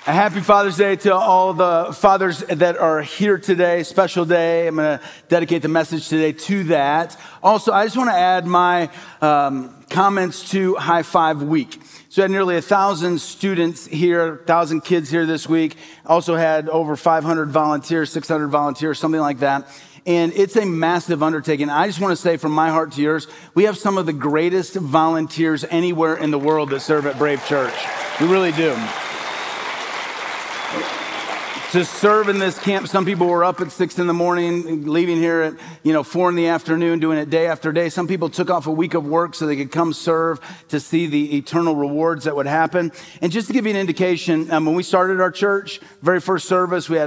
A happy Father's Day to all the fathers that are here today. Special day. I'm going to dedicate the message today to that. Also, I just want to add my comments to High Five Week. So we had nearly 1,000 students here, 1,000 kids here this week. Also had over 500 volunteers, 600 volunteers, something like that. And it's a massive undertaking. I just want to say from my heart to yours, we have some of the greatest volunteers anywhere in the world that serve at Brave Church. We really do. To serve in this camp, some people were up at 6 in the morning, leaving here at 4 in the afternoon, doing it day after day. Some people took off a week of work so they could come serve to see the eternal rewards that would happen. And just to give you an indication, when we started our church, very first service, we had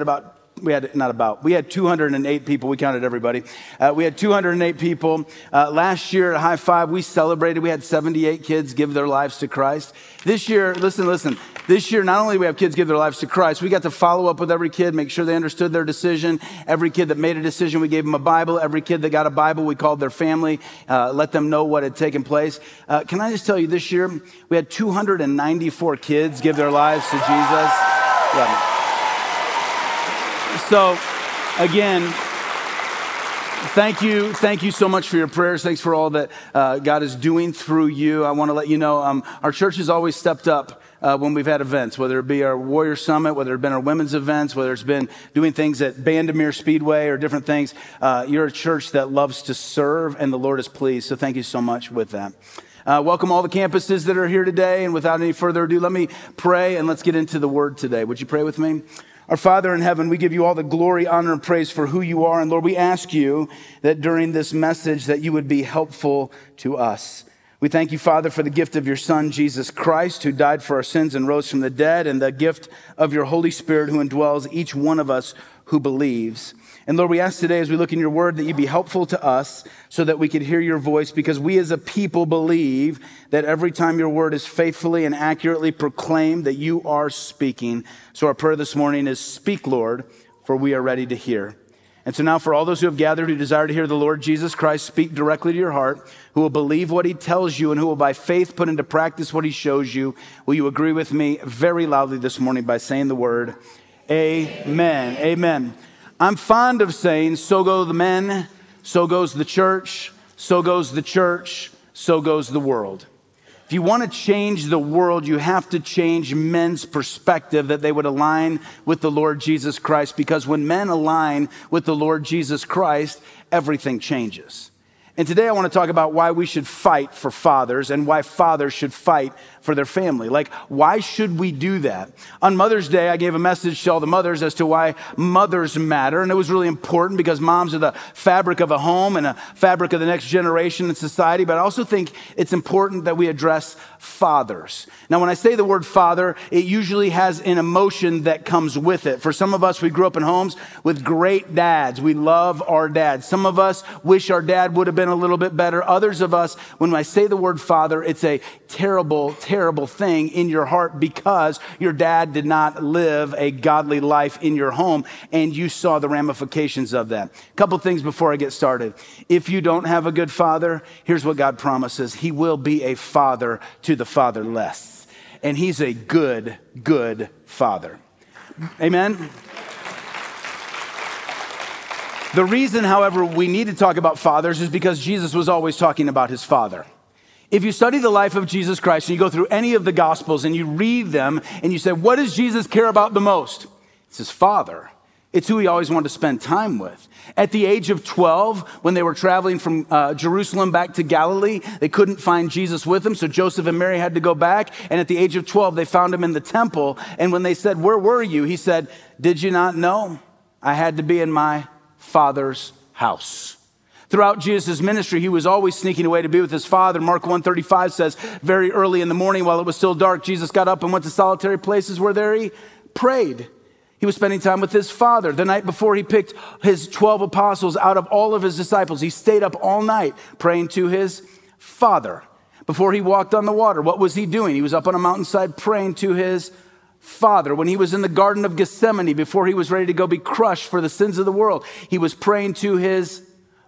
208 people. We counted everybody. We had 208 people. Last year at High Five, we celebrated. We had 78 kids give their lives to Christ. This year, listen. This year, not only do we have kids give their lives to Christ, we got to follow up with every kid, make sure they understood their decision. Every kid that made a decision, we gave them a Bible. Every kid that got a Bible, we called their family, let them know what had taken place. Can I just tell you, this year, we had 294 kids give their lives to Jesus. Yeah. So, again, thank you so much for your prayers. Thanks for all that God is doing through you. I want to let you know our church has always stepped up when we've had events, whether it be our Warrior Summit, whether it's been our women's events, whether it's been doing things at Bandamere Speedway or different things. You're a church that loves to serve, and the Lord is pleased. So thank you so much with that. Welcome all the campuses that are here today. And without any further ado, let me pray and let's get into the word today. Would you pray with me? Our Father in heaven, we give you all the glory, honor, and praise for who you are. And Lord, we ask you that during this message that you would be helpful to us. We thank you, Father, for the gift of your Son, Jesus Christ, who died for our sins and rose from the dead, and the gift of your Holy Spirit who indwells each one of us who believes. And Lord, we ask today as we look in your word that you be helpful to us so that we could hear your voice, because we as a people believe that every time your word is faithfully and accurately proclaimed that you are speaking. So our prayer this morning is, speak, Lord, for we are ready to hear. And so now for all those who have gathered who desire to hear the Lord Jesus Christ speak directly to your heart, who will believe what he tells you and who will by faith put into practice what he shows you, will you agree with me very loudly this morning by saying the word, amen, amen. I'm fond of saying, so go the men, so goes the church, so goes the church, so goes the world. If you want to change the world, you have to change men's perspective that they would align with the Lord Jesus Christ, because when men align with the Lord Jesus Christ, everything changes. And today I want to talk about why we should fight for fathers and why fathers should fight for their family. Like, why should we do that? On Mother's Day, I gave a message to all the mothers as to why mothers matter. And it was really important because moms are the fabric of a home and a fabric of the next generation in society. But I also think it's important that we address fathers. Now, when I say the word father, it usually has an emotion that comes with it. For some of us, we grew up in homes with great dads. We love our dads. Some of us wish our dad would have been a little bit better. Others of us, when I say the word father, it's a terrible, terrible thing in your heart because your dad did not live a godly life in your home and you saw the ramifications of that. A couple things before I get started. If you don't have a good father, here's what God promises. He will be a father to the fatherless. And he's a good, good father. Amen. The reason, however, we need to talk about fathers is because Jesus was always talking about his father. If you study the life of Jesus Christ and you go through any of the Gospels and you read them and you say, what does Jesus care about the most? It's his father. It's who he always wanted to spend time with. At the age of 12, when they were traveling from Jerusalem back to Galilee, they couldn't find Jesus with them, so Joseph and Mary had to go back. And at the age of 12, they found him in the temple. And when they said, where were you? He said, did you not know? I had to be in my Father's house. Throughout Jesus' ministry, he was always sneaking away to be with his father. Mark 1:35 says, very early in the morning while it was still dark, Jesus got up and went to solitary places where there he prayed. He was spending time with his father. The night before he picked his 12 apostles out of all of his disciples, he stayed up all night praying to his father. Before he walked on the water, what was he doing? He was up on a mountainside praying to his father. When he was in the Garden of Gethsemane, before he was ready to go be crushed for the sins of the world, he was praying to his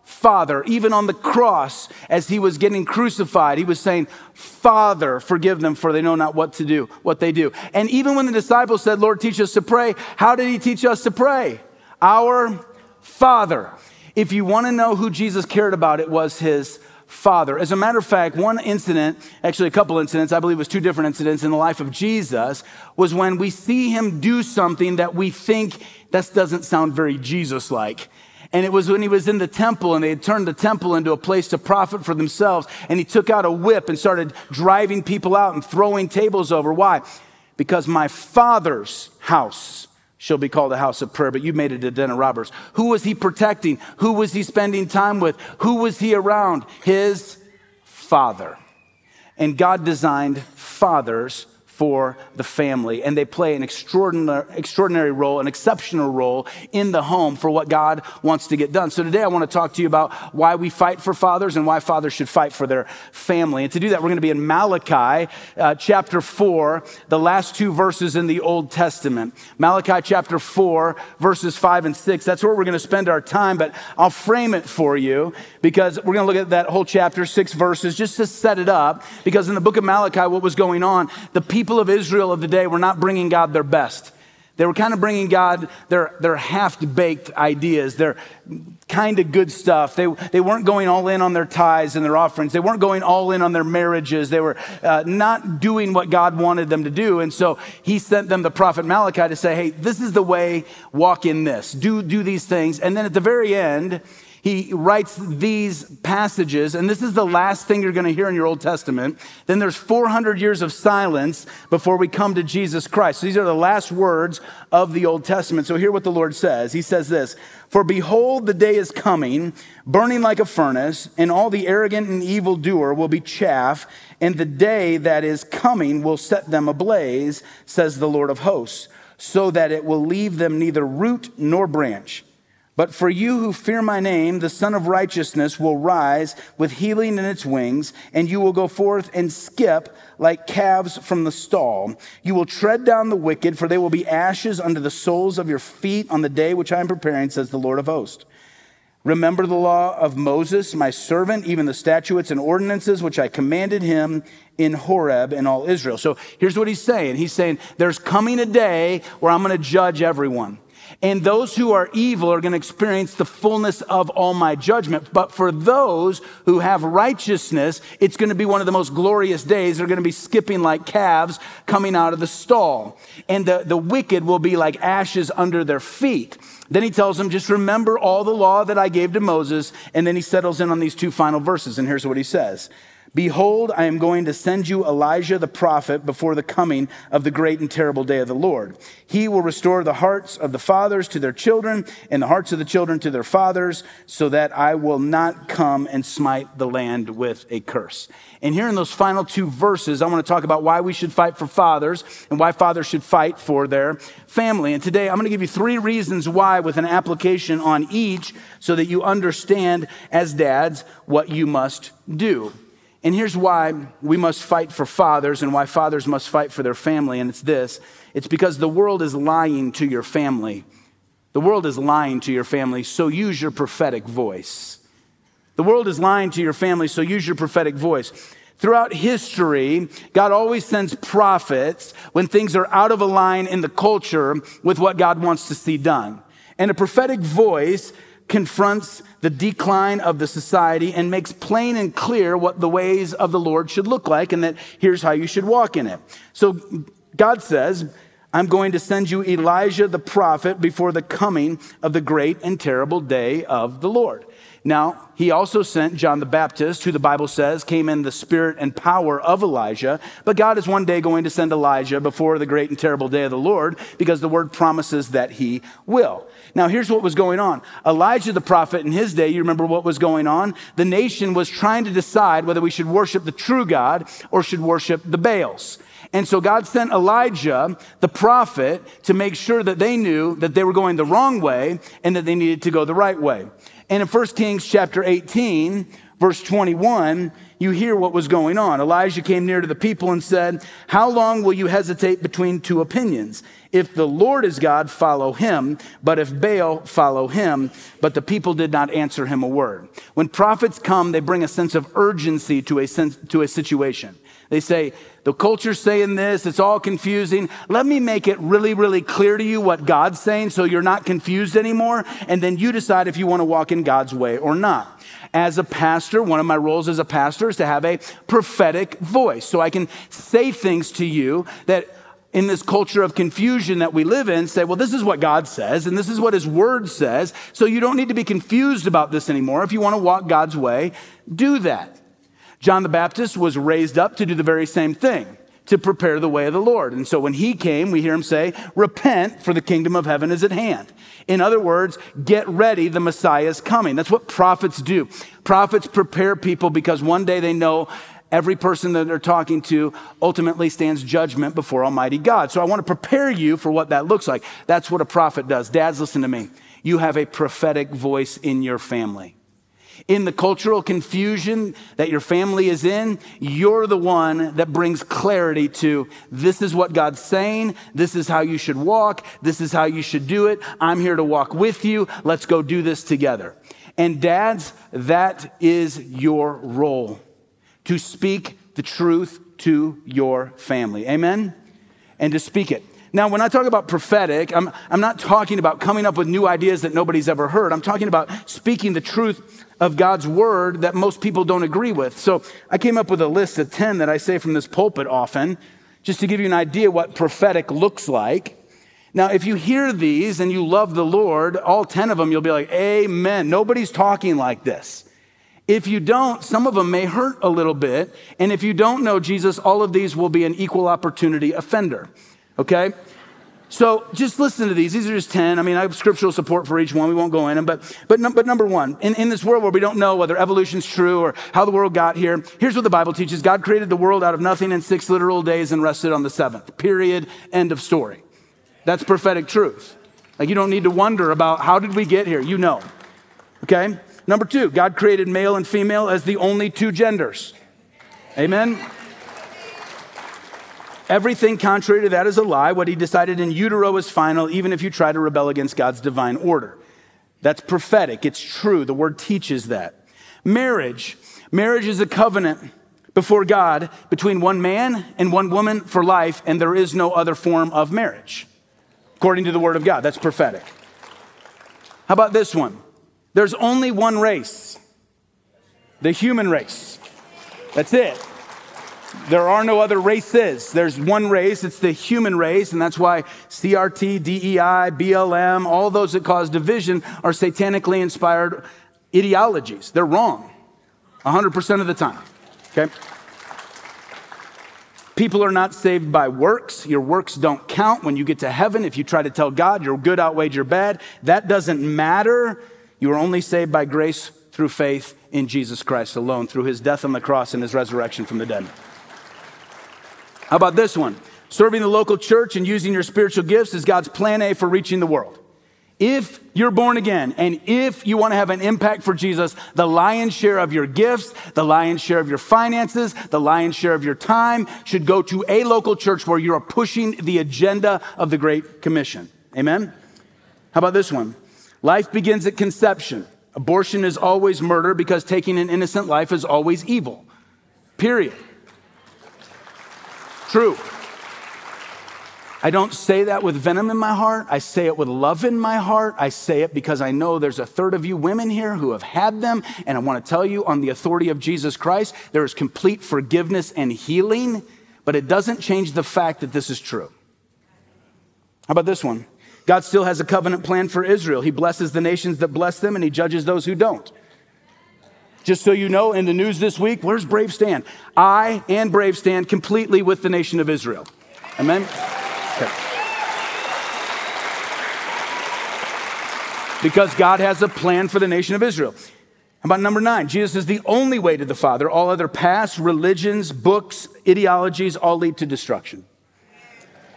Father. Even on the cross, as he was getting crucified, he was saying, Father, forgive them, for they know not what they do. And even when the disciples said, Lord, teach us to pray, how did he teach us to pray? Our Father. If you want to know who Jesus cared about, it was his Father. As a matter of fact, one incident, actually a couple incidents, I believe it was two different incidents in the life of Jesus, was when we see him do something that we think that doesn't sound very Jesus-like. And it was when he was in the temple and they had turned the temple into a place to profit for themselves. And he took out a whip and started driving people out and throwing tables over. Why? Because my Father's house shall be called a house of prayer, but you made it a den of robbers. Who was he protecting? Who was he spending time with? Who was he around? His Father. And God designed fathers for the family, and they play an extraordinary role, an exceptional role in the home for what God wants to get done. So today I want to talk to you about why we fight for fathers and why fathers should fight for their family. And to do that, we're going to be in Malachi chapter 4, the last two verses in the Old Testament. Malachi chapter 4, verses 5 and 6. That's where we're going to spend our time, but I'll frame it for you because we're going to look at that whole chapter, 6 verses, just to set it up. Because in the book of Malachi, what was going on, the people of Israel of the day were not bringing God their best. They were kind of bringing God their half-baked ideas, their kind of good stuff. They weren't going all in on their tithes and their offerings. They weren't going all in on their marriages. They were not doing what God wanted them to do. And so he sent them the prophet Malachi to say, hey, this is the way, walk in this. Do these things. And then at the very end, he writes these passages, and this is the last thing you're going to hear in your Old Testament. Then there's 400 years of silence before we come to Jesus Christ. So these are the last words of the Old Testament. So hear what the Lord says. He says this, "For behold, the day is coming, burning like a furnace, and all the arrogant and evildoer will be chaff, and the day that is coming will set them ablaze, says the Lord of hosts, so that it will leave them neither root nor branch. But for you who fear my name, the Son of Righteousness will rise with healing in its wings, and you will go forth and skip like calves from the stall. You will tread down the wicked, for they will be ashes under the soles of your feet on the day which I am preparing, says the Lord of hosts. Remember the law of Moses, my servant, even the statutes and ordinances which I commanded him in Horeb and all Israel." So here's what he's saying. He's saying, there's coming a day where I'm going to judge everyone. And those who are evil are going to experience the fullness of all my judgment. But for those who have righteousness, it's going to be one of the most glorious days. They're going to be skipping like calves coming out of the stall. And the wicked will be like ashes under their feet. Then he tells them, just remember all the law that I gave to Moses. And then he settles in on these two final verses. And here's what he says. "Behold, I am going to send you Elijah the prophet before the coming of the great and terrible day of the Lord. He will restore the hearts of the fathers to their children and the hearts of the children to their fathers, so that I will not come and smite the land with a curse." And here in those final two verses, I want to talk about why we should fight for fathers and why fathers should fight for their family. And today I'm going to give you 3 reasons why, with an application on each, so that you understand as dads what you must do. And here's why we must fight for fathers and why fathers must fight for their family. And it's this. It's because the world is lying to your family. The world is lying to your family, so use your prophetic voice. The world is lying to your family, so use your prophetic voice. Throughout history, God always sends prophets when things are out of a line in the culture with what God wants to see done. And a prophetic voice confronts the decline of the society and makes plain and clear what the ways of the Lord should look like, and that here's how you should walk in it. So God says, I'm going to send you Elijah the prophet before the coming of the great and terrible day of the Lord. Now, he also sent John the Baptist, who the Bible says came in the spirit and power of Elijah. But God is one day going to send Elijah before the great and terrible day of the Lord, because the word promises that he will. Now, here's what was going on. Elijah the prophet in his day, you remember what was going on? The nation was trying to decide whether we should worship the true God or should worship the Baals. And so God sent Elijah, the prophet, to make sure that they knew that they were going the wrong way and that they needed to go the right way. And in 1 Kings chapter 18, verse 21, you hear what was going on. Elijah came near to the people and said, "How long will you hesitate between two opinions? If the Lord is God, follow him, but if Baal, follow him." But the people did not answer him a word. When prophets come, they bring a sense of urgency to a situation. They say, the culture's saying this, it's all confusing. Let me make it really, really clear to you what God's saying so you're not confused anymore, and then you decide if you want to walk in God's way or not. As a pastor, one of my roles as a pastor is to have a prophetic voice. So I can say things to you that in this culture of confusion that we live in, say, well, this is what God says, and this is what his word says, so you don't need to be confused about this anymore. If you want to walk God's way, do that. John the Baptist was raised up to do the very same thing, to prepare the way of the Lord. And so when he came, we hear him say, repent, for the kingdom of heaven is at hand. In other words, get ready, the Messiah is coming. That's what prophets do. Prophets prepare people because one day they know every person that they're talking to ultimately stands judgment before Almighty God. So I want to prepare you for what that looks like. That's what a prophet does. Dads, listen to me. You have a prophetic voice in your family. In the cultural confusion that your family is in, you're the one that brings clarity to this is what God's saying, this is how you should walk, this is how you should do it. I'm here to walk with you. Let's go do this together. And dads, that is your role, to speak the truth to your family. Amen? And to speak it. Now, when I talk about prophetic, I'm not talking about coming up with new ideas that nobody's ever heard. I'm talking about speaking the truth of God's word that most people don't agree with. So I came up with a list of 10 that I say from this pulpit often, just to give you an idea what prophetic looks like. Now, if you hear these and you love the Lord, all 10 of them, you'll be like, amen. Nobody's talking like this. If you don't, some of them may hurt a little bit. And if you don't know Jesus, all of these will be an equal opportunity offender. Okay? So just listen to these. These are just 10. I mean, I have scriptural support for each one. We won't go in them. But number one, in this world where we don't know whether evolution's true or how the world got here, here's what the Bible teaches. God created the world out of nothing in 6 literal days and rested on the 7th. Period. End of story. That's prophetic truth. Like, you don't need to wonder about how did we get here. You know. Okay? Number 2, God created male and female as the only 2 genders. Amen? Everything contrary to that is a lie. What he decided in utero is final, even if you try to rebel against God's divine order. That's prophetic. It's true. The word teaches that. Marriage is a covenant before God between one man and one woman for life, and there is no other form of marriage, according to the word of God. That's prophetic. How about this one? There's only one race, the human race. That's it. There are no other races. There's one race. It's the human race. And that's why CRT, DEI, BLM, all those that cause division are satanically inspired ideologies. They're wrong 100% of the time. Okay? People are not saved by works. Your works don't count when you get to heaven. If you try to tell God your good outweighed your bad, that doesn't matter. You are only saved by grace through faith in Jesus Christ alone, through his death on the cross and his resurrection from the dead. How about this one? Serving the local church and using your spiritual gifts is God's plan A for reaching the world. If you're born again and if you want to have an impact for Jesus, the lion's share of your gifts, the lion's share of your finances, the lion's share of your time should go to a local church where you are pushing the agenda of the Great Commission. Amen? How about this one? Life begins at conception. Abortion is always murder because taking an innocent life is always evil. Period. True. I don't say that with venom in my heart. I say it with love in my heart. I say it because I know there's a third of you women here who have had them. And I want to tell you, on the authority of Jesus Christ, there is complete forgiveness and healing. But it doesn't change the fact that this is true. How about this one? God still has a covenant plan for Israel. He blesses the nations that bless them and he judges those who don't. Just so you know, in the news this week, where's Brave stand? I and Brave stand completely with the nation of Israel. Amen? Okay. Because God has a plan for the nation of Israel. How about number 9? Jesus is the only way to the Father. All other past religions, books, ideologies all lead to destruction.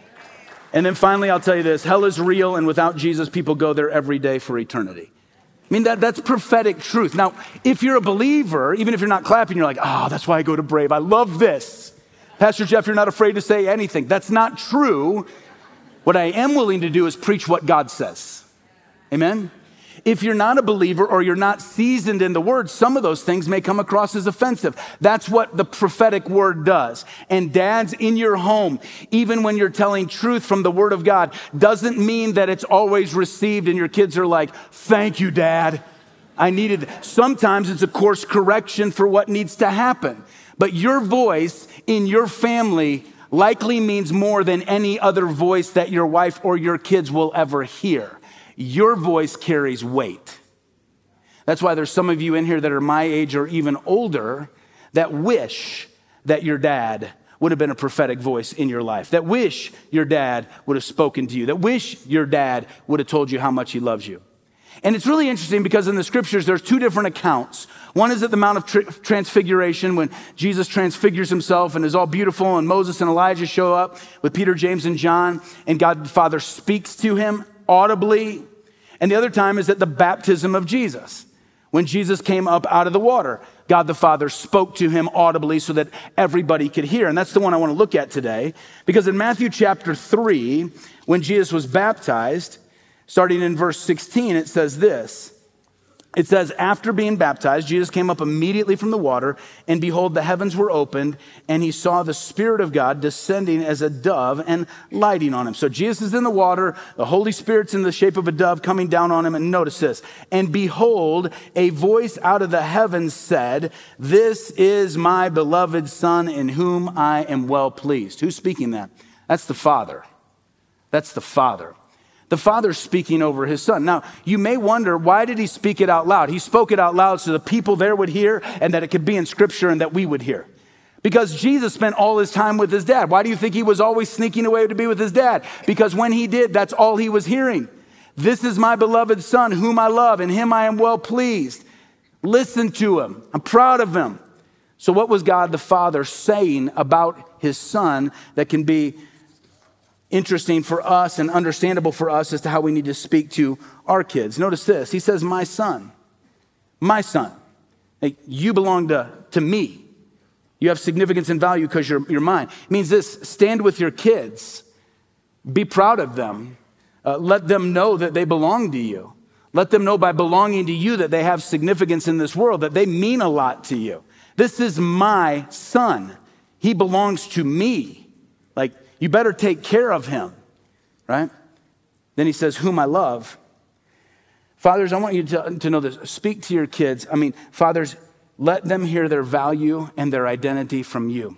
And then finally, I'll tell you this. Hell is real, and without Jesus, people go there every day for eternity. mean, that's prophetic truth. Now, if you're a believer, even if you're not clapping, you're like, oh, that's why I go to Brave. I love this. Pastor Jeff, you're not afraid to say anything. That's not true. What I am willing to do is preach what God says. Amen? If you're not a believer or you're not seasoned in the word, some of those things may come across as offensive. That's what the prophetic word does. And dads, in your home, even when you're telling truth from the word of God, doesn't mean that it's always received and your kids are like, thank you, Dad. I needed. Sometimes it's a course correction for what needs to happen. But your voice in your family likely means more than any other voice that your wife or your kids will ever hear. Your voice carries weight. That's why there's some of you in here that are my age or even older that wish that your dad would have been a prophetic voice in your life, that wish your dad would have spoken to you, that wish your dad would have told you how much he loves you. And it's really interesting because in the scriptures, there's two different accounts. One is at the Mount of Transfiguration when Jesus transfigures himself and is all beautiful, and Moses and Elijah show up with Peter, James, and John, and God the Father speaks to him audibly. And the other time is at the baptism of Jesus. When Jesus came up out of the water, God the Father spoke to him audibly so that everybody could hear. And that's the one I want to look at today. Because in Matthew chapter 3, when Jesus was baptized, starting in verse 16, it says this. It says, after being baptized, Jesus came up immediately from the water, and behold, the heavens were opened, and he saw the Spirit of God descending as a dove and lighting on him. So Jesus is in the water, the Holy Spirit's in the shape of a dove coming down on him, and notice this. And behold, a voice out of the heavens said, this is my beloved Son in whom I am well pleased. Who's speaking that? That's the Father. That's the Father. The Father's speaking over his Son. Now, you may wonder, why did he speak it out loud? He spoke it out loud so the people there would hear and that it could be in Scripture and that we would hear. Because Jesus spent all his time with his dad. Why do you think he was always sneaking away to be with his dad? Because when he did, that's all he was hearing. This is my beloved Son, whom I love, in him I am well pleased. Listen to him. I'm proud of him. So what was God the Father saying about his Son that can be interesting for us and understandable for us as to how we need to speak to our kids? Notice this. He says, my son. Hey, you belong to me. You have significance and value because you're mine. It means this: stand with your kids. Be proud of them. Let them know that they belong to you. Let them know by belonging to you that they have significance in this world, that they mean a lot to you. This is my son. He belongs to me. Like, you better take care of him, right? Then he says, whom I love. Fathers, I want you to know this. Speak to your kids. Fathers, let them hear their value and their identity from you.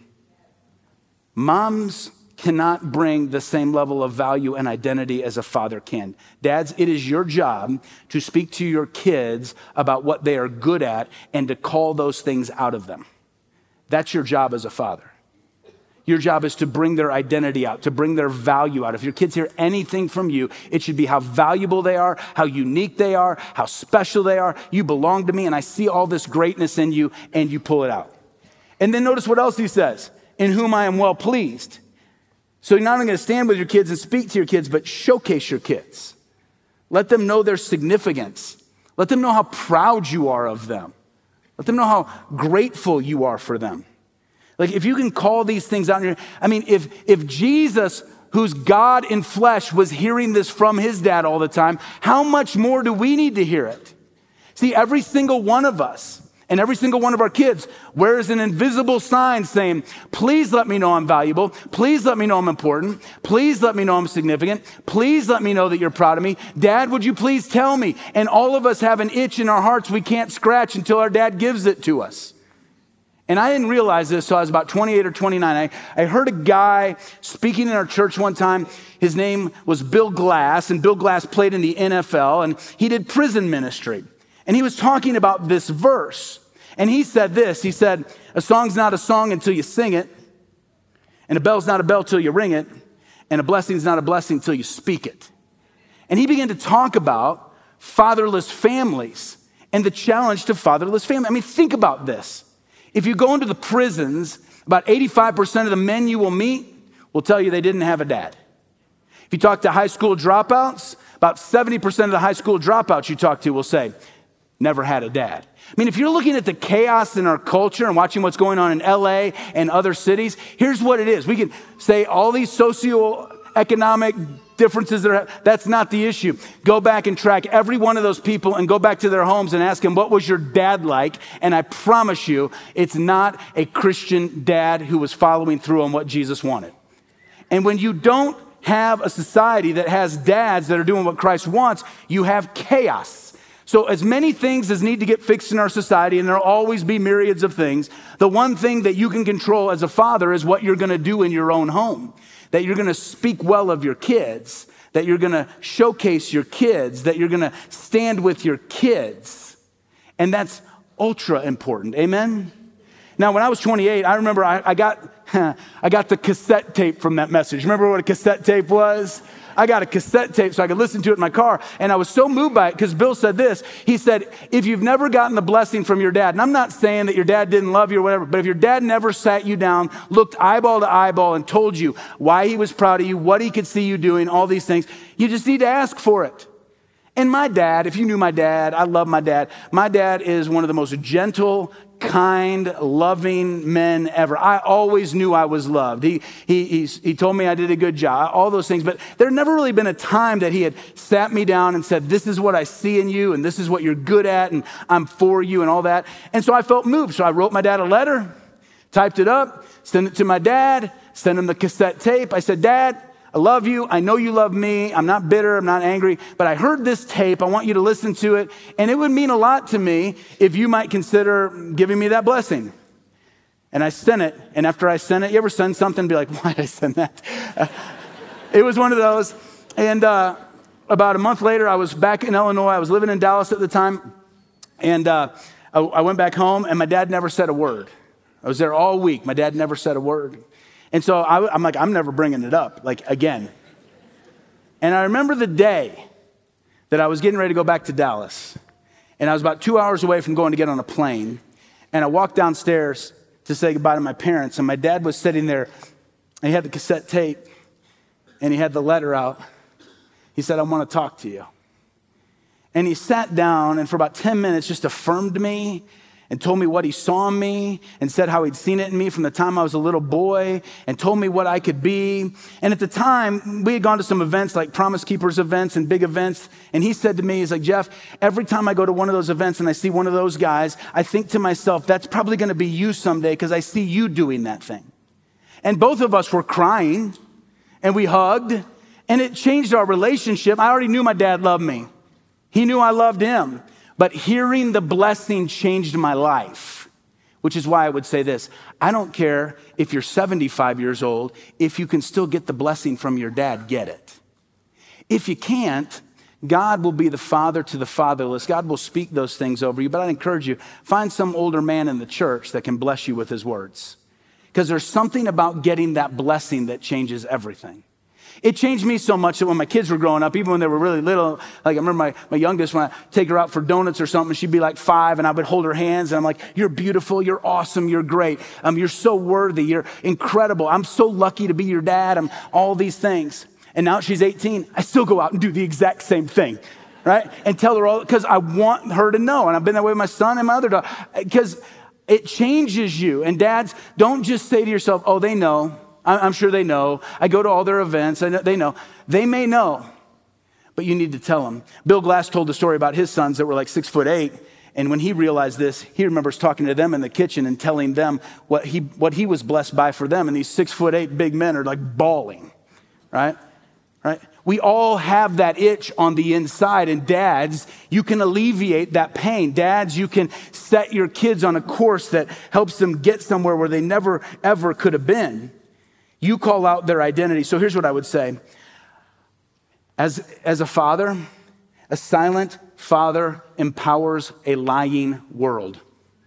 Moms cannot bring the same level of value and identity as a father can. Dads, it is your job to speak to your kids about what they are good at and to call those things out of them. That's your job as a father. Your job is to bring their identity out, to bring their value out. If your kids hear anything from you, it should be how valuable they are, how unique they are, how special they are. You belong to me, and I see all this greatness in you, and you pull it out. And then notice what else he says, in whom I am well pleased. So you're not only going to stand with your kids and speak to your kids, but showcase your kids. Let them know their significance. Let them know how proud you are of them. Let them know how grateful you are for them. Like, if you can call these things out, if Jesus, who's God in flesh, was hearing this from his dad all the time, how much more do we need to hear it? See, every single one of us and every single one of our kids wears an invisible sign saying, please let me know I'm valuable. Please let me know I'm important. Please let me know I'm significant. Please let me know that you're proud of me. Dad, would you please tell me? And all of us have an itch in our hearts we can't scratch until our dad gives it to us. And I didn't realize this till I was about 28 or 29. I heard a guy speaking in our church one time. His name was Bill Glass, and Bill Glass played in the NFL, and he did prison ministry. And he was talking about this verse. And he said this. He said, a song's not a song until you sing it, and a bell's not a bell till you ring it, and a blessing's not a blessing till you speak it. And he began to talk about fatherless families and the challenge to fatherless families. Think about this. If you go into the prisons, about 85% of the men you will meet will tell you they didn't have a dad. If you talk to high school dropouts, about 70% of the high school dropouts you talk to will say, never had a dad. I mean, if you're looking at the chaos in our culture and watching what's going on in LA and other cities, here's what it is. We can say all these socioeconomic differences that's not the issue. Go back and track every one of those people and go back to their homes and ask them, what was your dad like? And I promise you, it's not a Christian dad who was following through on what Jesus wanted. And when you don't have a society that has dads that are doing what Christ wants, you have chaos. So as many things as need to get fixed in our society, and there'll always be myriads of things, the one thing that you can control as a father is what you're going to do in your own home. That you're going to speak well of your kids, that you're going to showcase your kids, that you're going to stand with your kids. And that's ultra important. Amen? Now, when I was 28, I remember I got the cassette tape from that message. Remember what a cassette tape was? I got a cassette tape so I could listen to it in my car. And I was so moved by it because Bill said this. He said, if you've never gotten the blessing from your dad, and I'm not saying that your dad didn't love you or whatever, but if your dad never sat you down, looked eyeball to eyeball and told you why he was proud of you, what he could see you doing, all these things, you just need to ask for it. And my dad, if you knew my dad, I love my dad. My dad is one of the most gentle, kind, loving men ever. I always knew I was loved. He told me I did a good job, all those things. But there never really been a time that he had sat me down and said, this is what I see in you, and this is what you're good at, and I'm for you, and all that. And so I felt moved. So I wrote my dad a letter, typed it up, sent it to my dad, sent him the cassette tape. I said, Dad, I love you. I know you love me. I'm not bitter. I'm not angry. But I heard this tape. I want you to listen to it. And it would mean a lot to me if you might consider giving me that blessing. And I sent it. And after I sent it, you ever send something and be like, why did I send that? It was one of those. And about a month later, I was back in Illinois. I was living in Dallas at the time. And I went back home, and my dad never said a word. I was there all week. My dad never said a word. And so I'm like, I'm never bringing it up, like, again. And I remember the day that I was getting ready to go back to Dallas. And I was about 2 hours away from going to get on a plane. And I walked downstairs to say goodbye to my parents. And my dad was sitting there. And he had the cassette tape. And he had the letter out. He said, I want to talk to you. And he sat down and for about 10 minutes just affirmed me and told me what he saw in me and said how he'd seen it in me from the time I was a little boy and told me what I could be. And at the time, we had gone to some events like Promise Keepers events and big events. And he said to me, he's like, Jeff, every time I go to one of those events and I see one of those guys, I think to myself, that's probably going to be you someday because I see you doing that thing. And both of us were crying and we hugged and it changed our relationship. I already knew my dad loved me. He knew I loved him. But hearing the blessing changed my life, which is why I would say this. I don't care if you're 75 years old. If you can still get the blessing from your dad, get it. If you can't, God will be the father to the fatherless. God will speak those things over you. But I'd encourage you, find some older man in the church that can bless you with his words. Because there's something about getting that blessing that changes everything. It changed me so much that when my kids were growing up, even when they were really little, like I remember my youngest, when I take her out for donuts or something, she'd be like 5 and I would hold her hands and I'm like, you're beautiful, you're awesome, you're great. You're so worthy, you're incredible. I'm so lucky to be your dad. I'm all these things. And now she's 18, I still go out and do the exact same thing, right? And tell her all, because I want her to know. And I've been that way with my son and my other daughter, because it changes you. And dads, don't just say to yourself, oh, they know. I'm sure they know. I go to all their events. They know. They may know, but you need to tell them. Bill Glass told a story about his sons that were like 6'8", and when he realized this, he remembers talking to them in the kitchen and telling them what he was blessed by for them. And these 6'8" big men are like bawling, right? Right? We all have that itch on the inside, and dads, you can alleviate that pain. Dads, you can set your kids on a course that helps them get somewhere where they never, ever could have been. You call out their identity. So here's what I would say. As a father, a silent father empowers a lying world.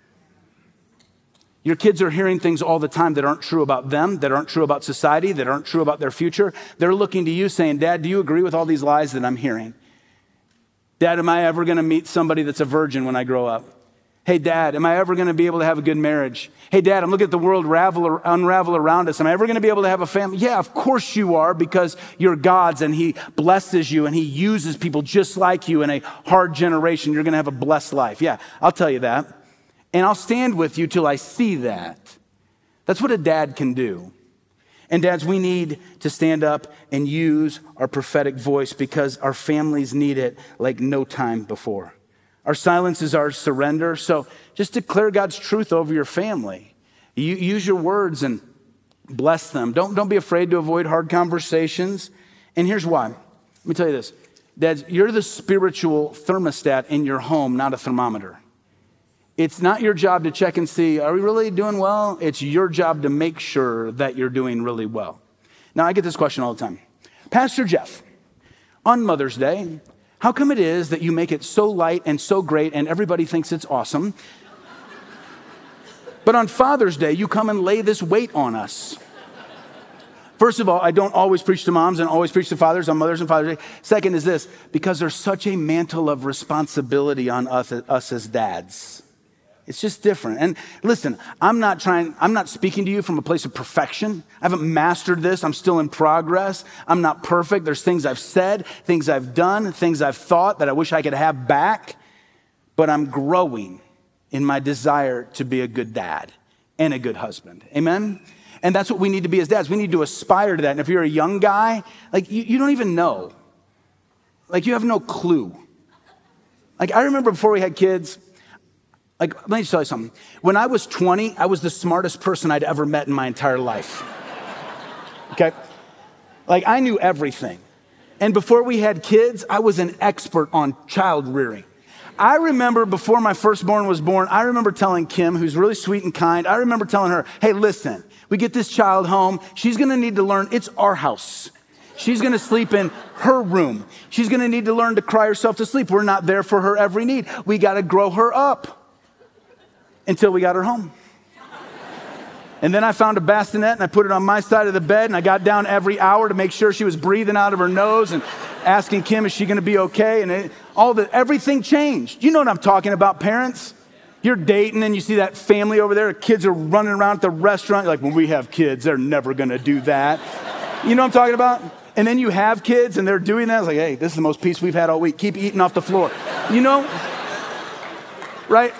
Your kids are hearing things all the time that aren't true about them, that aren't true about society, that aren't true about their future. They're looking to you saying, Dad, do you agree with all these lies that I'm hearing? Dad, am I ever going to meet somebody that's a virgin when I grow up? Hey, Dad, am I ever going to be able to have a good marriage? Hey, Dad, I'm looking at the world unravel around us. Am I ever going to be able to have a family? Yeah, of course you are, because you're God's and he blesses you and he uses people just like you in a hard generation. You're going to have a blessed life. Yeah, I'll tell you that. And I'll stand with you till I see that. That's what a dad can do. And dads, we need to stand up and use our prophetic voice because our families need it like no time before. Our silence is our surrender. So just declare God's truth over your family. You use your words and bless them. Don't be afraid to avoid hard conversations. And here's why. Let me tell you this. Dads, you're the spiritual thermostat in your home, not a thermometer. It's not your job to check and see, are we really doing well? It's your job to make sure that you're doing really well. Now, I get this question all the time. Pastor Jeff, on Mother's Day, how come it is that you make it so light and so great and everybody thinks it's awesome? But on Father's Day, you come and lay this weight on us. First of all, I don't always preach to moms and always preach to fathers on Mother's and Father's Day. Second is this, because there's such a mantle of responsibility on us as dads. It's just different. And listen, I'm not speaking to you from a place of perfection. I haven't mastered this. I'm still in progress. I'm not perfect. There's things I've said, things I've done, things I've thought that I wish I could have back. But I'm growing in my desire to be a good dad and a good husband. Amen? And that's what we need to be as dads. We need to aspire to that. And if you're a young guy, like you don't even know. Like you have no clue. Like I remember before we had kids, like, let me just tell you something. When I was 20, I was the smartest person I'd ever met in my entire life. Okay? Like, I knew everything. And before we had kids, I was an expert on child rearing. I remember before my firstborn was born, I remember telling Kim, who's really sweet and kind, I remember telling her, hey, listen, we get this child home. She's going to need to learn it's our house. She's going to sleep in her room. She's going to need to learn to cry herself to sleep. We're not there for her every need. We got to grow her up. Until we got her home. And then I found a bassinet and I put it on my side of the bed and I got down every hour to make sure she was breathing out of her nose and asking Kim, is she going to be okay? And everything changed. You know what I'm talking about, parents? You're dating and you see that family over there, kids are running around at the restaurant. You're like, when we have kids, they're never going to do that. You know what I'm talking about? And then you have kids and they're doing that. It's like, hey, this is the most peace we've had all week. Keep eating off the floor. You know? Right?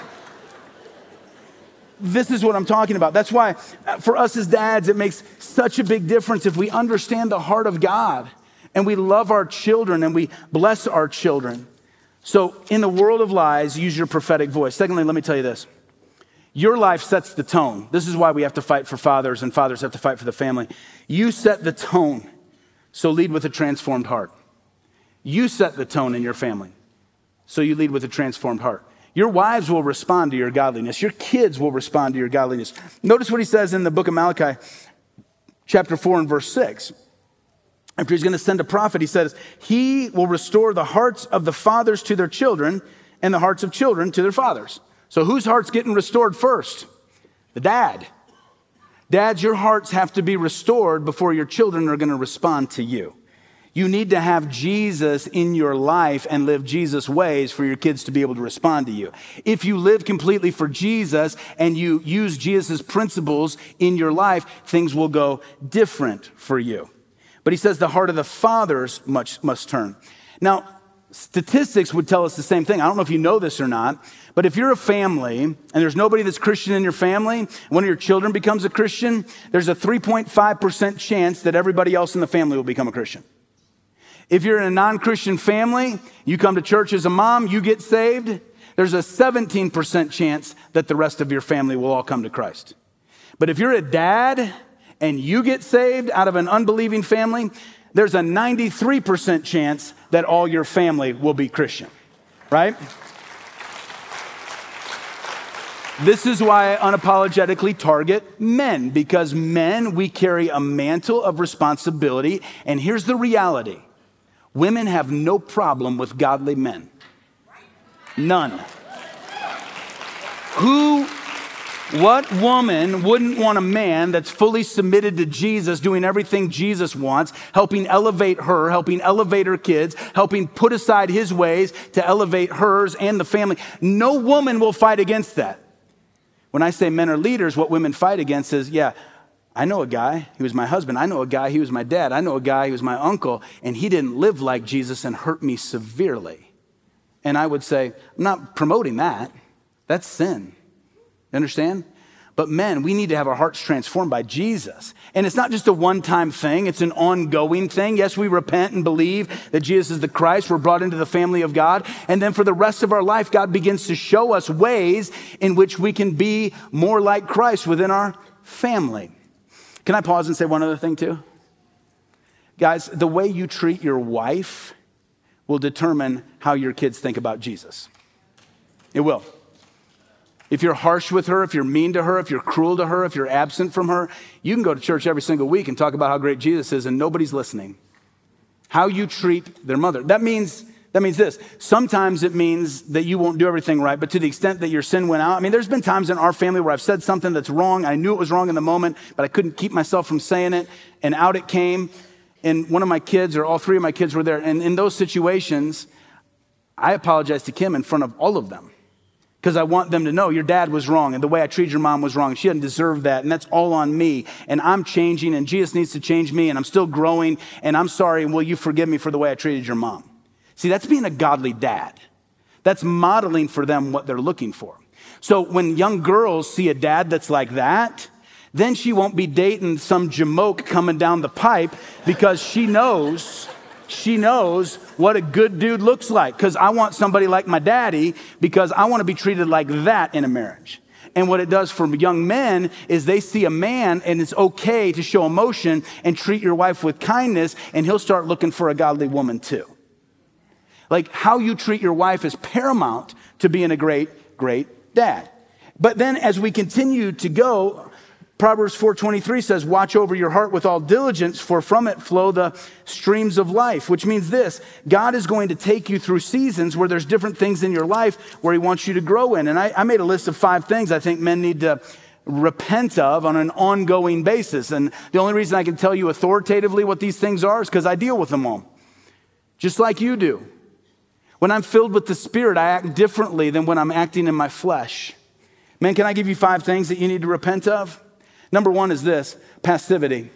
This is what I'm talking about. That's why for us as dads, it makes such a big difference if we understand the heart of God and we love our children and we bless our children. So in the world of lies, use your prophetic voice. Secondly, let me tell you this. Your life sets the tone. This is why we have to fight for fathers and fathers have to fight for the family. You set the tone. So lead with a transformed heart. You set the tone in your family. So you lead with a transformed heart. Your wives will respond to your godliness. Your kids will respond to your godliness. Notice what he says in the book of Malachi, chapter 4 and verse 6. After he's going to send a prophet, he says, he will restore the hearts of the fathers to their children and the hearts of children to their fathers. So whose heart's getting restored first? The dad. Dads, your hearts have to be restored before your children are going to respond to you. You need to have Jesus in your life and live Jesus' ways for your kids to be able to respond to you. If you live completely for Jesus and you use Jesus' principles in your life, things will go different for you. But he says the heart of the fathers must turn. Now, statistics would tell us the same thing. I don't know if you know this or not, but if you're a family and there's nobody that's Christian in your family, one of your children becomes a Christian, there's a 3.5% chance that everybody else in the family will become a Christian. If you're in a non-Christian family, you come to church as a mom, you get saved, there's a 17% chance that the rest of your family will all come to Christ. But if you're a dad and you get saved out of an unbelieving family, there's a 93% chance that all your family will be Christian, right? This is why I unapologetically target men, because men, we carry a mantle of responsibility, and here's the reality. Women have no problem with godly men. None. What woman wouldn't want a man that's fully submitted to Jesus, doing everything Jesus wants, helping elevate her, helping elevate her kids, helping put aside his ways to elevate hers and the family? No woman will fight against that. When I say men are leaders, what women fight against is, yeah, I know a guy, he was my husband. I know a guy, he was my dad. I know a guy, he was my uncle, and he didn't live like Jesus and hurt me severely. And I would say, I'm not promoting that. That's sin. You understand? But men, we need to have our hearts transformed by Jesus. And it's not just a one-time thing. It's an ongoing thing. Yes, we repent and believe that Jesus is the Christ. We're brought into the family of God. And then for the rest of our life, God begins to show us ways in which we can be more like Christ within our family. Can I pause and say one other thing too? Guys, the way you treat your wife will determine how your kids think about Jesus. It will. If you're harsh with her, if you're mean to her, if you're cruel to her, if you're absent from her, you can go to church every single week and talk about how great Jesus is and nobody's listening. How you treat their mother. That means this. Sometimes it means that you won't do everything right, but to the extent that your sin went out. I mean, there's been times in our family where I've said something that's wrong. I knew it was wrong in the moment, but I couldn't keep myself from saying it, and out it came. And one of my kids, or all three of my kids were there. And in those situations, I apologized to Kim in front of all of them because I want them to know your dad was wrong and the way I treated your mom was wrong. She didn't deserve that, and that's all on me. And I'm changing, and Jesus needs to change me, and I'm still growing, and I'm sorry, and will you forgive me for the way I treated your mom? See, that's being a godly dad. That's modeling for them what they're looking for. So when young girls see a dad that's like that, then she won't be dating some jamoke coming down the pipe because she knows what a good dude looks like. Because I want somebody like my daddy because I want to be treated like that in a marriage. And what it does for young men is they see a man and it's okay to show emotion and treat your wife with kindness, and he'll start looking for a godly woman too. Like how you treat your wife is paramount to being a great, great dad. But then as we continue to go, Proverbs 4:23 says, watch over your heart with all diligence, for from it flow the streams of life, which means this: God is going to take you through seasons where there's different things in your life where he wants you to grow in. And I made a list of 5 things I think men need to repent of on an ongoing basis. And the only reason I can tell you authoritatively what these things are is because I deal with them all, just like you do. When I'm filled with the Spirit, I act differently than when I'm acting in my flesh. Man, can I give you 5 things that you need to repent of? Number 1 is this: passivity.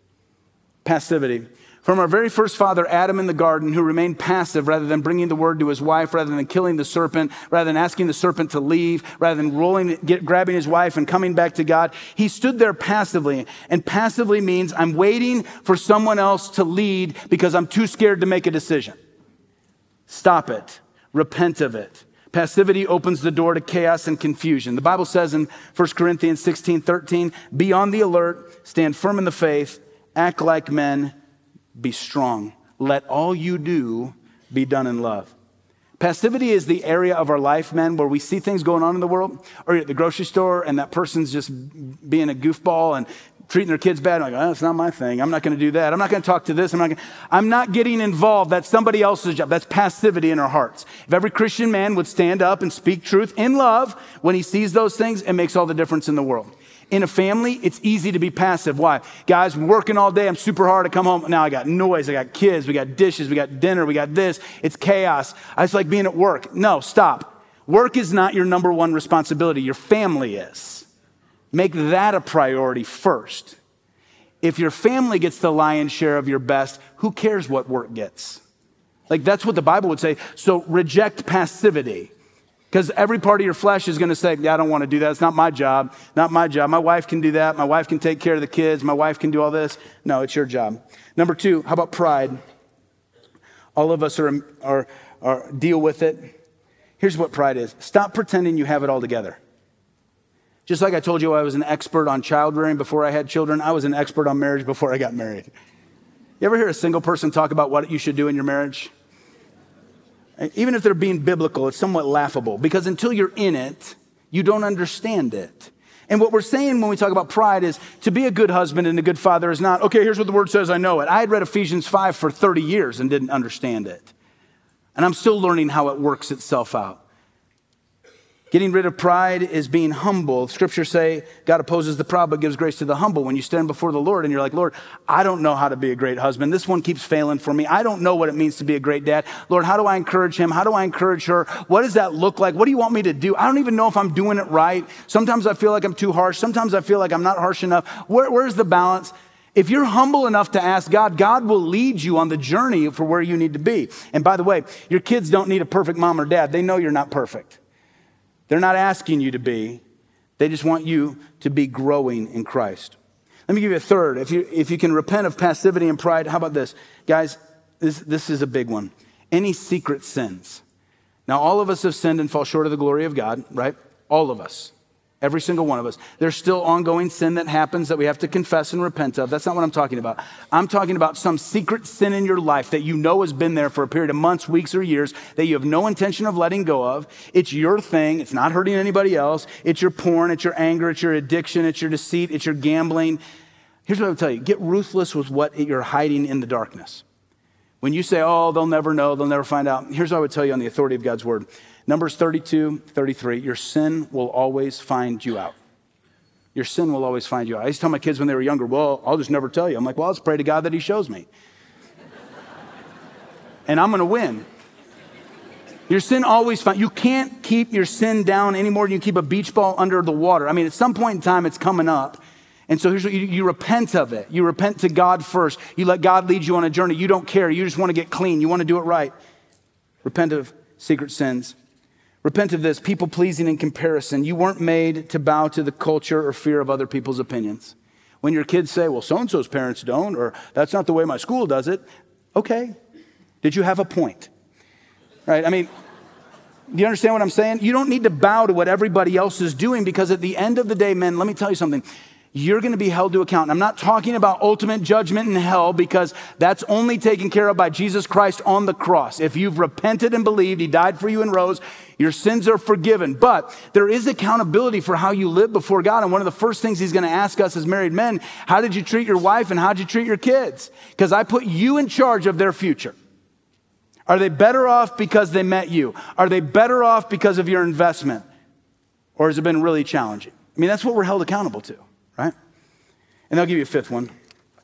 Passivity. From our very first father, Adam, in the garden, who remained passive rather than bringing the word to his wife, rather than killing the serpent, rather than asking the serpent to leave, rather than grabbing his wife and coming back to God, he stood there passively. And passively means I'm waiting for someone else to lead because I'm too scared to make a decision. Stop it. Repent of it. Passivity opens the door to chaos and confusion. The Bible says in 1 Corinthians 16:13, be on the alert, stand firm in the faith, act like men, be strong. Let all you do be done in love. Passivity is the area of our life, men, where we see things going on in the world, or you're at the grocery store and that person's just being a goofball and treating their kids bad. I'm like, oh, that's not my thing. I'm not going to do that. I'm not going to talk to this. I'm not getting involved. That's somebody else's job. That's passivity in our hearts. If every Christian man would stand up and speak truth in love when he sees those things, it makes all the difference in the world. In a family, it's easy to be passive. Why? Guys, I'm working all day. I'm super hard. I come home. Now I got noise. I got kids. We got dishes. We got dinner. We got this. It's chaos. I just like being at work. No, stop. Work is not your number one responsibility. Your family is. Make that a priority first. If your family gets the lion's share of your best, who cares what work gets? Like that's what the Bible would say. So reject passivity. Because every part of your flesh is going to say, yeah, I don't want to do that. It's not my job. Not my job. My wife can do that. My wife can take care of the kids. My wife can do all this. No, it's your job. Number 2, how about pride? All of us are deal with it. Here's what pride is. Stop pretending you have it all together. Just like I told you I was an expert on child rearing before I had children, I was an expert on marriage before I got married. You ever hear a single person talk about what you should do in your marriage? Even if they're being biblical, it's somewhat laughable because until you're in it, you don't understand it. And what we're saying when we talk about pride is to be a good husband and a good father is not, okay, here's what the word says, I know it. I had read Ephesians 5 for 30 years and didn't understand it. And I'm still learning how it works itself out. Getting rid of pride is being humble. Scriptures say God opposes the proud but gives grace to the humble. When you stand before the Lord and you're like, Lord, I don't know how to be a great husband. This one keeps failing for me. I don't know what it means to be a great dad. Lord, how do I encourage him? How do I encourage her? What does that look like? What do you want me to do? I don't even know if I'm doing it right. Sometimes I feel like I'm too harsh. Sometimes I feel like I'm not harsh enough. Where's the balance? If you're humble enough to ask God, God will lead you on the journey for where you need to be. And by the way, your kids don't need a perfect mom or dad. They know you're not perfect. They're not asking you to be. They just want you to be growing in Christ. Let me give you a third. If you can repent of passivity and pride, how about this? Guys, this is a big one. Any secret sins. Now, all of us have sinned and fall short of the glory of God, right? All of us. Every single one of us. There's still ongoing sin that happens that we have to confess and repent of. That's not what I'm talking about. I'm talking about some secret sin in your life that you know has been there for a period of months, weeks, or years that you have no intention of letting go of. It's your thing. It's not hurting anybody else. It's your porn. It's your anger. It's your addiction. It's your deceit. It's your gambling. Here's what I would tell you. Get ruthless with what you're hiding in the darkness. When you say, oh, they'll never know, they'll never find out. Here's what I would tell you on the authority of God's word. Numbers 32:33, your sin will always find you out. Your sin will always find you out. I used to tell my kids when they were younger, well, I'll just never tell you. I'm like, well, let's pray to God that he shows me. And I'm going to win. Your sin always finds, you can't keep your sin down any more than you keep a beach ball under the water. I mean, at some point in time, it's coming up. And so here's what you repent of it. You repent to God first. You let God lead you on a journey. You don't care. You just want to get clean. You want to do it right. Repent of secret sins. Repent of this, people-pleasing and comparison. You weren't made to bow to the culture or fear of other people's opinions. When your kids say, well, so-and-so's parents don't, or that's not the way my school does it. Okay. Did you have a point? Right? I mean, do you understand what I'm saying? You don't need to bow to what everybody else is doing because at the end of the day, men, let me tell you something. You're going to be held to account. I'm not talking about ultimate judgment in hell because that's only taken care of by Jesus Christ on the cross. If you've repented and believed, he died for you and rose, your sins are forgiven. But there is accountability for how you live before God. And one of the first things he's going to ask us as married men, how did you treat your wife and how did you treat your kids? Because I put you in charge of their future. Are they better off because they met you? Are they better off because of your investment? Or has it been really challenging? I mean, that's what we're held accountable to. Right? And I'll give you a fifth one.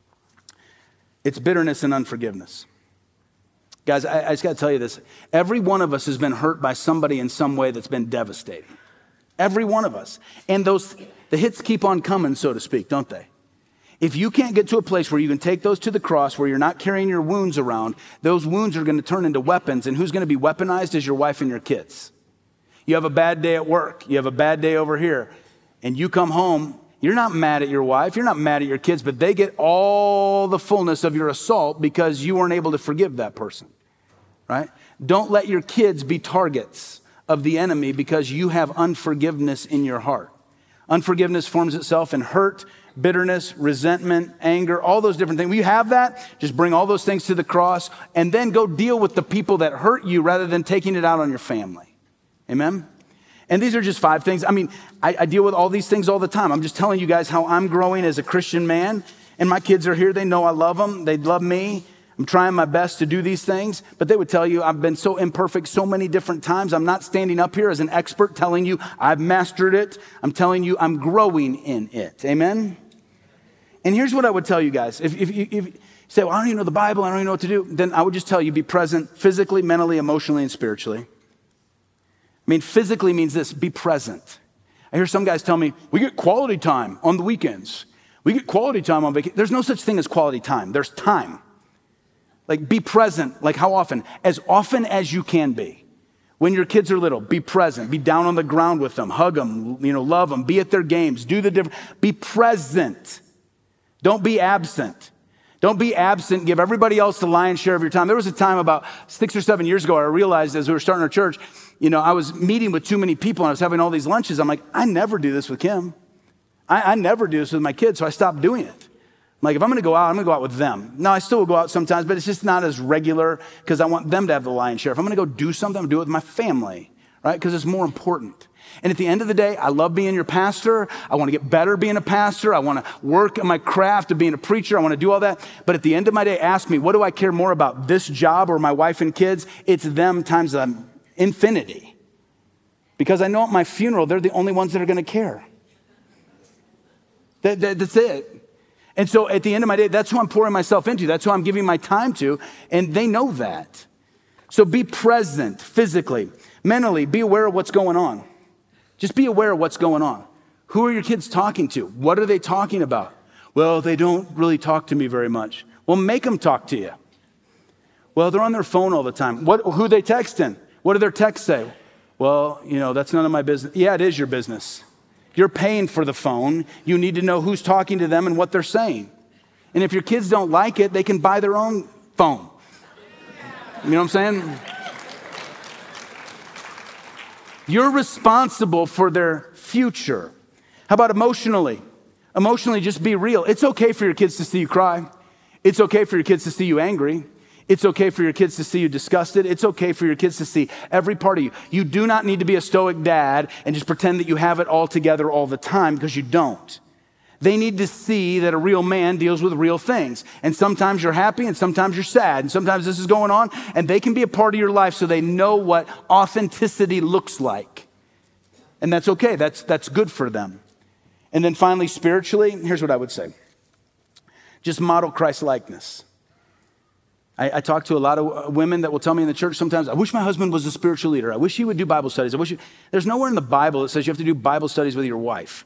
It's bitterness and unforgiveness. Guys, I just got to tell you this. Every one of us has been hurt by somebody in some way that's been devastating. Every one of us. And the hits keep on coming, so to speak, don't they? If you can't get to a place where you can take those to the cross, where you're not carrying your wounds around, those wounds are going to turn into weapons. And who's going to be weaponized is your wife and your kids. You have a bad day at work. You have a bad day over here. And you come home. You're not mad at your wife. You're not mad at your kids, but they get all the fullness of your assault because you weren't able to forgive that person, right? Don't let your kids be targets of the enemy because you have unforgiveness in your heart. Unforgiveness forms itself in hurt, bitterness, resentment, anger, all those different things. When you have that, just bring all those things to the cross and then go deal with the people that hurt you rather than taking it out on your family. Amen? And these are just 5 things. I mean, I deal with all these things all the time. I'm just telling you guys how I'm growing as a Christian man. And my kids are here. They know I love them. They love me. I'm trying my best to do these things. But they would tell you I've been so imperfect so many different times. I'm not standing up here as an expert telling you I've mastered it. I'm telling you I'm growing in it. Amen? And here's what I would tell you guys. If you say, well, I don't even know the Bible. I don't even know what to do. Then I would just tell you be present physically, mentally, emotionally, and spiritually. I mean, physically means this, be present. I hear some guys tell me, we get quality time on the weekends. We get quality time on vacation. There's no such thing as quality time. There's time. Like, be present. Like, how often? As often as you can be. When your kids are little, be present. Be down on the ground with them. Hug them, love them. Be at their games. Do the different. Be present. Don't be absent. Don't be absent. Give everybody else the lion's share of your time. There was a time about 6 or 7 years ago, I realized as we were starting our church, I was meeting with too many people and I was having all these lunches. I'm like, I never do this with Kim. I never do this with my kids, so I stopped doing it. I'm like, if I'm going to go out, I'm going to go out with them. No, I still will go out sometimes, but it's just not as regular because I want them to have the lion's share. If I'm going to go do something, I'm going to do it with my family, right? Because it's more important. And at the end of the day, I love being your pastor. I want to get better being a pastor. I want to work on my craft of being a preacher. I want to do all that. But at the end of my day, ask me, what do I care more about, this job or my wife and kids? It's them times infinity. Because I know at my funeral, they're the only ones that are going to care. That's it. And so at the end of my day, that's who I'm pouring myself into. That's who I'm giving my time to. And they know that. So be present physically, mentally, be aware of what's going on. Just be aware of what's going on. Who are your kids talking to? What are they talking about? Well, they don't really talk to me very much. Well, make them talk to you. Well, they're on their phone all the time. Who are they texting? What do their texts say? Well, that's none of my business. Yeah, it is your business. You're paying for the phone. You need to know who's talking to them and what they're saying. And if your kids don't like it, they can buy their own phone. You know what I'm saying? You're responsible for their future. How about emotionally? Emotionally, just be real. It's okay for your kids to see you cry. It's okay for your kids to see you angry. It's okay for your kids to see you disgusted. It's okay for your kids to see every part of you. You do not need to be a stoic dad and just pretend that you have it all together all the time, because you don't. They need to see that a real man deals with real things. And sometimes you're happy and sometimes you're sad. And sometimes this is going on, and they can be a part of your life so they know what authenticity looks like. And that's okay. That's good for them. And then finally, spiritually, here's what I would say. Just model Christ-likeness. I talk to a lot of women that will tell me in the church sometimes, I wish my husband was a spiritual leader. I wish he would do Bible studies. There's nowhere in the Bible that says you have to do Bible studies with your wife.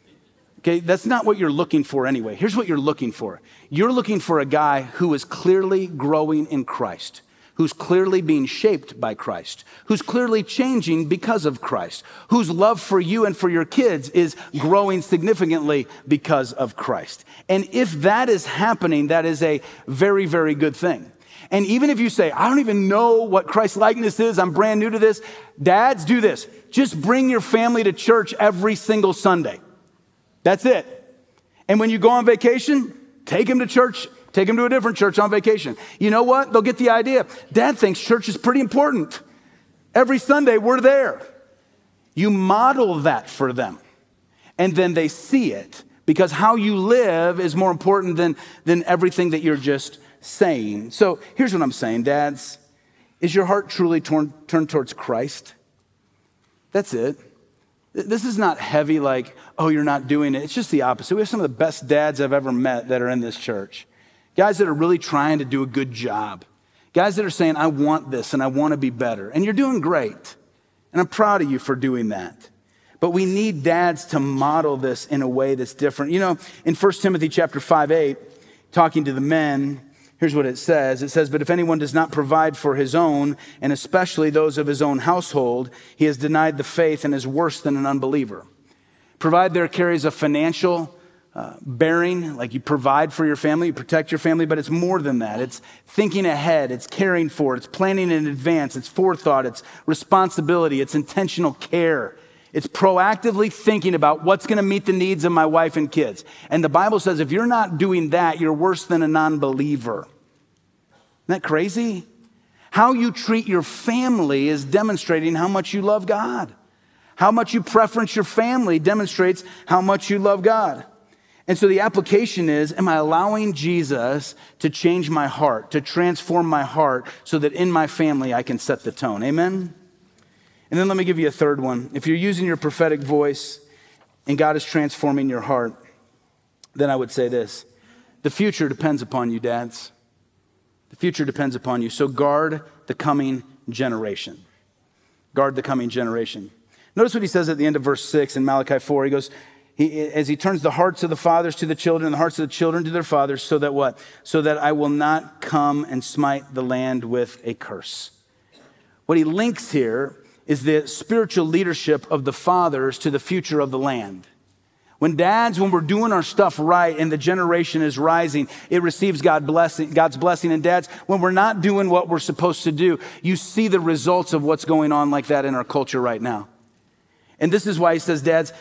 Okay, that's not what you're looking for anyway. Here's what you're looking for. You're looking for a guy who is clearly growing in Christ, who's clearly being shaped by Christ, who's clearly changing because of Christ, whose love for you and for your kids is growing significantly because of Christ. And if that is happening, that is a very, very good thing. And even if you say, I don't even know what Christ-likeness is, I'm brand new to this, dads, do this. Just bring your family to church every single Sunday. That's it. And when you go on vacation, take them to church. Take them to a different church on vacation. You know what? They'll get the idea. Dad thinks church is pretty important. Every Sunday, we're there. You model that for them. And then they see it. Because how you live is more important than everything that you're just saying. So here's what I'm saying, dads. Is your heart truly turned towards Christ? That's it. This is not heavy like, oh, you're not doing it. It's just the opposite. We have some of the best dads I've ever met that are in this church. Guys that are really trying to do a good job. Guys that are saying, I want this and I want to be better. And you're doing great. And I'm proud of you for doing that. But we need dads to model this in a way that's different. In 1 Timothy chapter 5:8, talking to the men, here's what it says. It says, but if anyone does not provide for his own, and especially those of his own household, he has denied the faith and is worse than an unbeliever. Provide there carries a financial bearing, like you provide for your family, you protect your family, but it's more than that. It's thinking ahead, it's caring for, it's planning in advance, it's forethought, it's responsibility, it's intentional care. It's proactively thinking about what's going to meet the needs of my wife and kids. And the Bible says if you're not doing that, you're worse than a non-believer. Isn't that crazy? How you treat your family is demonstrating how much you love God. How much you preference your family demonstrates how much you love God. And so the application is, am I allowing Jesus to change my heart, to transform my heart so that in my family I can set the tone? Amen? And then let me give you a third one. If you're using your prophetic voice and God is transforming your heart, then I would say this. The future depends upon you, dads. The future depends upon you. So guard the coming generation. Guard the coming generation. Notice what he says at the end of verse 6 in Malachi 4. He goes, as he turns the hearts of the fathers to the children, and the hearts of the children to their fathers, so that what? So that I will not come and smite the land with a curse. What he links here is the spiritual leadership of the fathers to the future of the land. When we're doing our stuff right and the generation is rising, it receives God's blessing. And dads, when we're not doing what we're supposed to do, you see the results of what's going on like that in our culture right now. And this is why he says, dads,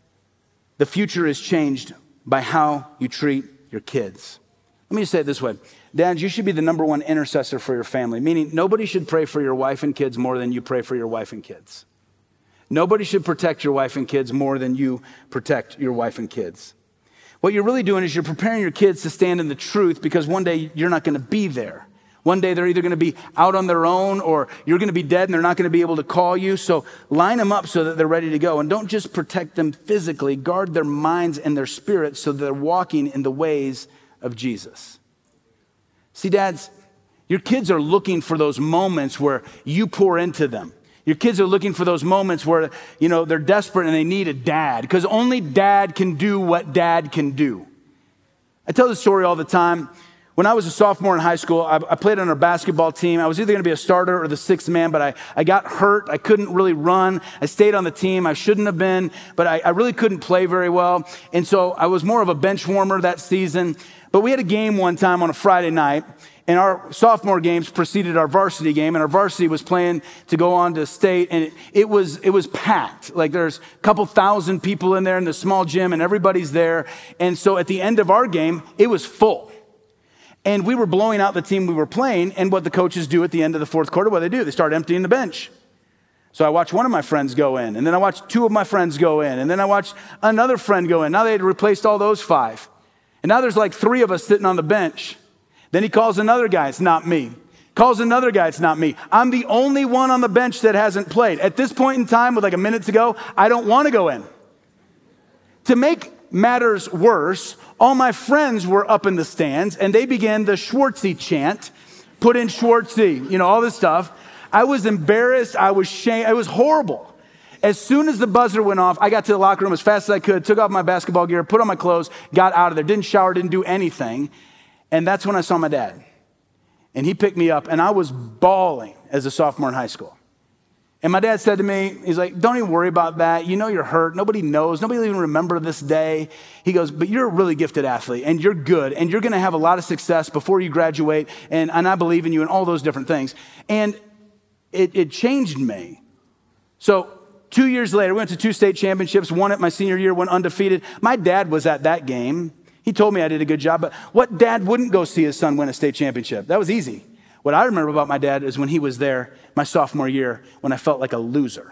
the future is changed by how you treat your kids. Let me just say it this way. Dads, you should be the number one intercessor for your family, meaning nobody should pray for your wife and kids more than you pray for your wife and kids. Nobody should protect your wife and kids more than you protect your wife and kids. What you're really doing is you're preparing your kids to stand in the truth because one day you're not going to be there. One day they're either going to be out on their own or you're going to be dead and they're not going to be able to call you. So line them up so that they're ready to go. And don't just protect them physically, guard their minds and their spirits so they're walking in the ways of Jesus. See, dads, your kids are looking for those moments where you pour into them. Your kids are looking for those moments where, they're desperate and they need a dad, because only dad can do what dad can do. I tell this story all the time. When I was a sophomore in high school, I played on our basketball team. I was either going to be a starter or the sixth man, but I got hurt. I couldn't really run. I stayed on the team. I shouldn't have been, but I really couldn't play very well. And so I was more of a bench warmer that season. But we had a game one time on a Friday night, and our sophomore games preceded our varsity game, and our varsity was playing to go on to state, and it was packed. Like there's a couple thousand people in there in the small gym, and everybody's there. And so at the end of our game, it was full. And we were blowing out the team we were playing, and what the coaches do at the end of the fourth quarter, what do? They start emptying the bench. So I watched one of my friends go in, and then I watched two of my friends go in, and then I watched another friend go in. Now they had replaced all those 5. And now there's like 3 of us sitting on the bench. Then he calls another guy, it's not me. Calls another guy, it's not me. I'm the only one on the bench that hasn't played. At this point in time, with like a minute to go, I don't want to go in. To make matters worse, all my friends were up in the stands and they began the Schwartzy chant, put in Schwartzy, all this stuff. I was embarrassed, I was shamed, it was horrible. As soon as the buzzer went off, I got to the locker room as fast as I could, took off my basketball gear, put on my clothes, got out of there, didn't shower, didn't do anything. And that's when I saw my dad. And he picked me up and I was bawling as a sophomore in high school. And my dad said to me, he's like, don't even worry about that. You're hurt. Nobody knows. Nobody will even remember this day. He goes, but you're a really gifted athlete and you're good and you're going to have a lot of success before you graduate. And I believe in you and all those different things. And it changed me. So 2 years later, we went to 2 state championships, one at my senior year, one undefeated. My dad was at that game. He told me I did a good job, but what dad wouldn't go see his son win a state championship? That was easy. What I remember about my dad is when he was there my sophomore year when I felt like a loser.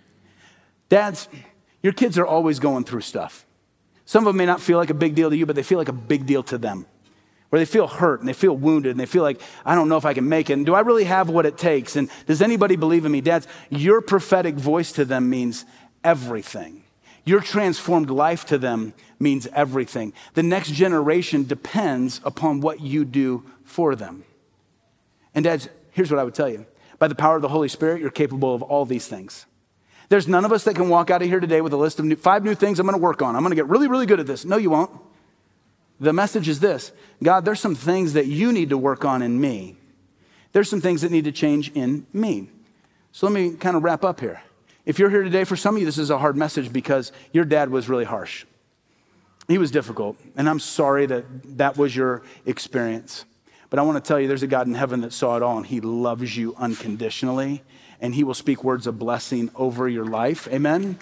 Dads, your kids are always going through stuff. Some of them may not feel like a big deal to you, but they feel like a big deal to them. Where they feel hurt and they feel wounded and they feel like, I don't know if I can make it. And do I really have what it takes? And does anybody believe in me? Dads, your prophetic voice to them means everything. Your transformed life to them means everything. The next generation depends upon what you do for them. And dads, here's what I would tell you. By the power of the Holy Spirit, you're capable of all these things. There's none of us that can walk out of here today with a list of 5 new things I'm going to work on. I'm going to get really, really good at this. No, you won't. The message is this. God, there's some things that you need to work on in me. There's some things that need to change in me. So let me kind of wrap up here. If you're here today, for some of you, this is a hard message because your dad was really harsh. He was difficult, and I'm sorry that was your experience. But I want to tell you, there's a God in heaven that saw it all, and he loves you unconditionally, and he will speak words of blessing over your life. Amen?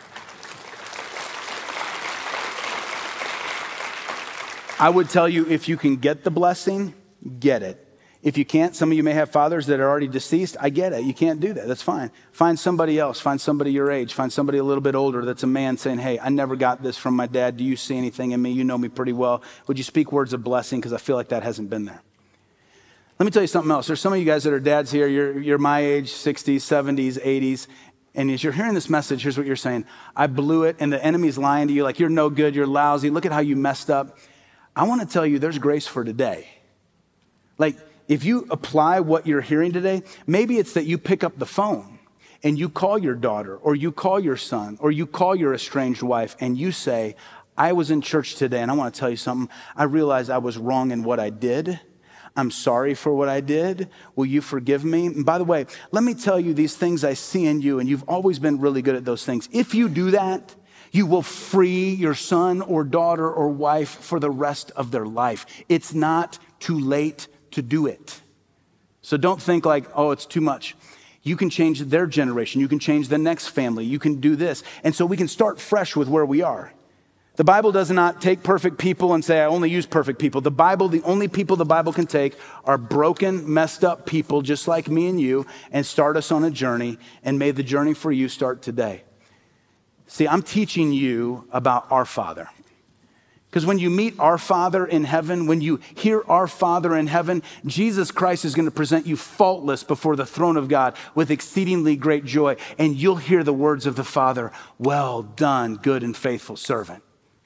I would tell you, if you can get the blessing, get it. If you can't, some of you may have fathers that are already deceased. I get it. You can't do that. That's fine. Find somebody else. Find somebody your age. Find somebody a little bit older that's a man saying, hey, I never got this from my dad. Do you see anything in me? You know me pretty well. Would you speak words of blessing? Because I feel like that hasn't been there. Let me tell you something else. There's some of you guys that are dads here. You're my age, 60s, 70s, 80s. And as you're hearing this message, here's what you're saying. I blew it, and the enemy's lying to you like you're no good, you're lousy. Look at how you messed up. I want to tell you there's grace for today. Like, if you apply what you're hearing today, maybe it's that you pick up the phone and you call your daughter or you call your son or you call your estranged wife and you say, I was in church today and I want to tell you something. I realized I was wrong in what I did. I'm sorry for what I did. Will you forgive me? And by the way, let me tell you these things I see in you, and you've always been really good at those things. If you do that, you will free your son or daughter or wife for the rest of their life. It's not too late to do it. So don't think like, oh, it's too much. You can change their generation. You can change the next family. You can do this. And so we can start fresh with where we are. The Bible does not take perfect people and say, I only use perfect people. The only people the Bible can take are broken, messed up people just like me and you and start us on a journey. And may the journey for you start today. See, I'm teaching you about our Father. Because when you meet our Father in heaven, when you hear our Father in heaven, Jesus Christ is going to present you faultless before the throne of God with exceedingly great joy. And you'll hear the words of the Father, well done, good and faithful servant.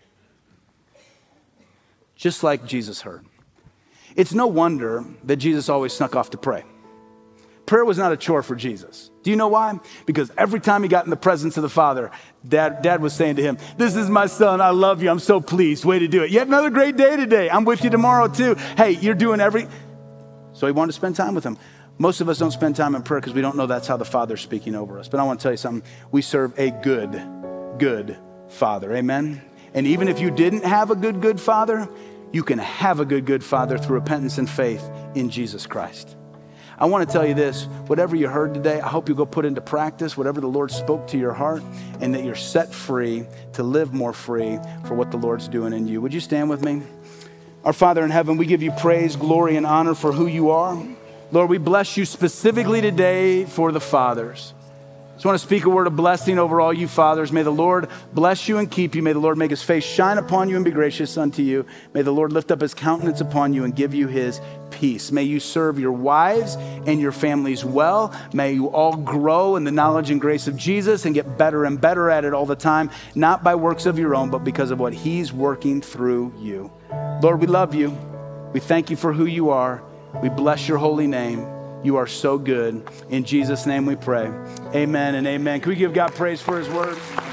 Just like Jesus heard. It's no wonder that Jesus always snuck off to pray. Prayer was not a chore for Jesus. Do you know why? Because every time he got in the presence of the Father, Dad was saying to him, this is my son, I love you, I'm so pleased, way to do it. You had another great day today, I'm with you tomorrow too. Hey, you're doing So he wanted to spend time with him. Most of us don't spend time in prayer because we don't know that's how the Father's speaking over us. But I want to tell you something, we serve a good Father, amen? And even if you didn't have a good Father, you can have a good Father through repentance and faith in Jesus Christ. I want to tell you this, whatever you heard today, I hope you go put into practice whatever the Lord spoke to your heart and that you're set free to live more free for what the Lord's doing in you. Would you stand with me? Our Father in heaven, we give you praise, glory, and honor for who you are. Lord, we bless you specifically today for the fathers. I just want to speak a word of blessing over all you fathers. May the Lord bless you and keep you. May the Lord make his face shine upon you and be gracious unto you. May the Lord lift up his countenance upon you and give you his peace. May you serve your wives and your families well. May you all grow in the knowledge and grace of Jesus and get better and better at it all the time, not by works of your own, but because of what he's working through you. Lord, we love you. We thank you for who you are. We bless your holy name. You are so good. In Jesus' name we pray. Amen and amen. Can we give God praise for his word?